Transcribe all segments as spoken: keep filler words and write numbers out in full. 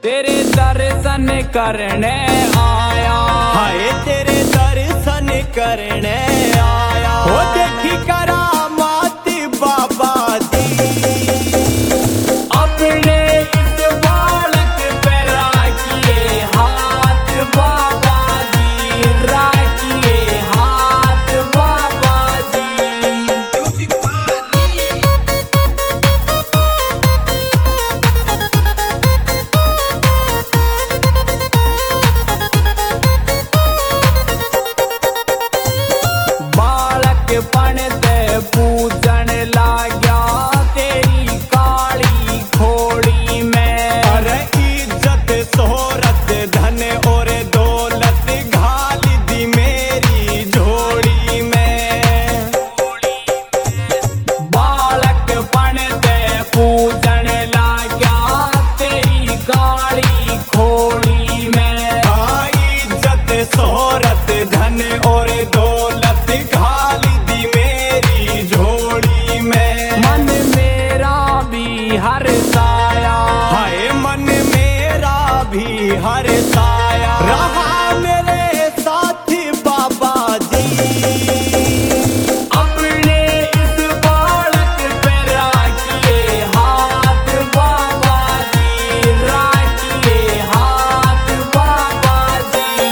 तेरे दर्शन करने आया, हाय तेरे दर्शन करने आया। हो देखी करामात बाबा जी, अपने इस बालक पे राखिए हाथ बाबा जी, राखिए हाथ बाबा जी। बालक पणते पूजन लाग्या तेरी काली खोड़ी में, अरे इज्जत शोहरत धन और दौलत घाल दी मेरी झोली में। बालक पणते पूजन लाग्या तेरी काली खोड़ी में, हाँ इज्जत शोहरत धन और दौलत घाल दी मेरी झोली में। मन मेरा भी हर्षाया, हाय मन मेरा भी हर्षाया। रहा मेरे साथी बाबा जी, अपने इस बालक पे राखिए हाथ बाबा जी, राखिए हाथ बाबा जी।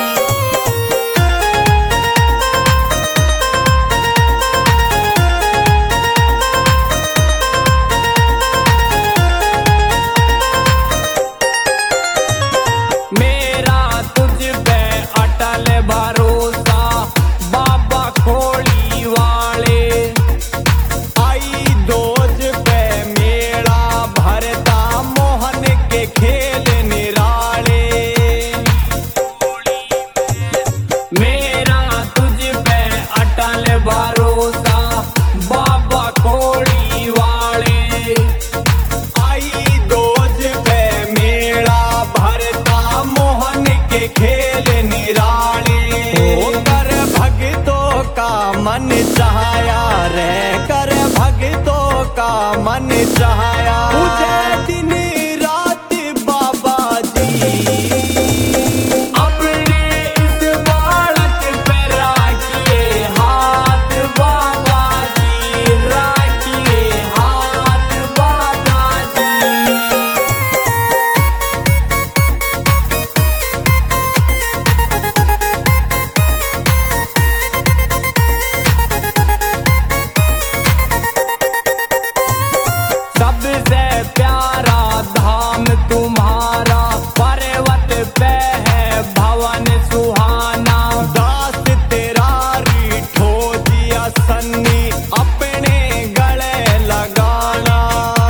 मेरा तुझ पे अटल भरोसा बाबा खोड़ी वाले, आई दोज पे मेला भरता मोहन के खेल निराले। मेरा तुझ पे अटल भरोसा बाबा खोड़ी वाले, आई दोज पे मेला भरता मोहन के खेल निराले। ओ कर भगतों का मन चाहया रे, कर भगतों का मन चाहया। पूजे दिन रात बाबा जी, अपने इस बालक पे राखिए हाथ बाबा जी, राखिए हाथ बाबा जी। सबसे प्यारा धाम तुम्हारा पर्वत पे है भवन सुहाना, दास तेरा रीठो दिया सन्नी अपने गले लगाना।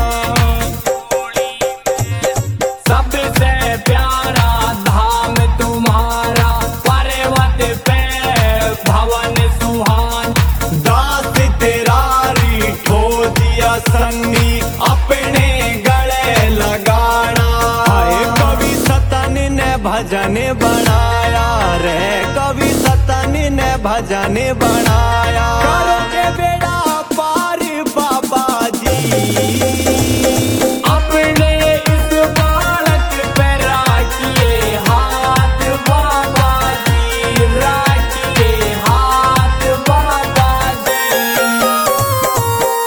सबसे प्यारा धाम तुम्हारा पर्वत पे भवन सुहान, दास तेरा रीठो दिया सन्नी अपने गले लगाना। हाय कवि सतन ने भजन बनाया रे, कवि सतन ने भजन बनाया। करो के बेड़ा